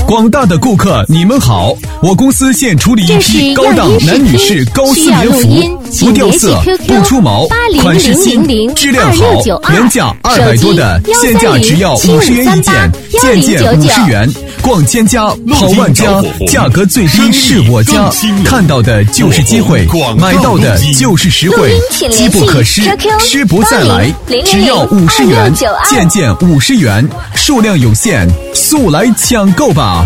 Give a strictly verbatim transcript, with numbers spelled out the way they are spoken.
广大的顾客你们好，我公司现处理一批高档男女士高丝棉服，不掉色不出毛，款式新质量好，原价二百多的现价只要五十元一件，件件五十元。逛千家跑万家，价格最低是我家，看到的就是机会，买到的就是实惠，机不可失，失不再来，只要五十元，件件五十元，数量有限，速来抢购吧。